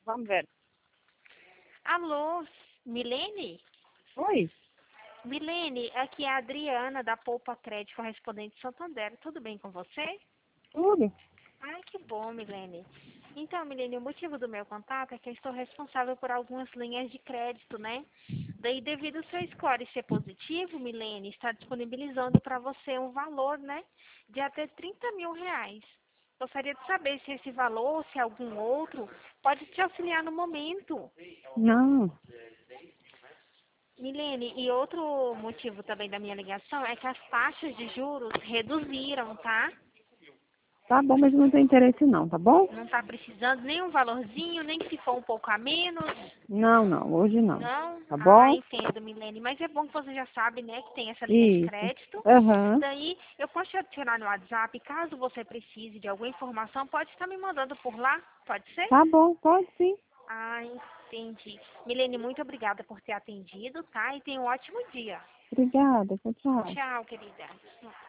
Vamos ver. Alô, Milene? Oi, Milene, aqui é a Adriana da Poupa Crédito Correspondente Santander. Tudo bem com você? tudo? Ai, que bom, Milene. Então, Milene, o motivo do meu contato é que eu estou responsável por algumas linhas de crédito, né? Daí, devido ao seu score ser positivo, Milene, está disponibilizando para você um valor, né? De até 30 mil reais. Gostaria de saber se esse valor, se algum outro, pode te auxiliar no momento. Não, Milene, e outro motivo também da minha ligação é que as taxas de juros reduziram, tá? tá bom, mas não tem interesse não, tá bom? Não está precisando nem um valorzinho, nem que se for um pouco a menos. Não, não, hoje não. Não? Tá Ah, bom? entendo, Milene. Mas é bom que você já sabe, né, que tem essa linha de Isso. crédito. Aham. Daí, eu posso te adicionar no WhatsApp. Caso você precise de alguma informação, pode estar me mandando por lá. Pode ser? Tá bom, pode sim. Ah, entendi. Milene, muito obrigada por ter atendido, tá? E tenha um ótimo dia. Obrigada, tchau, tchau. Tchau, querida.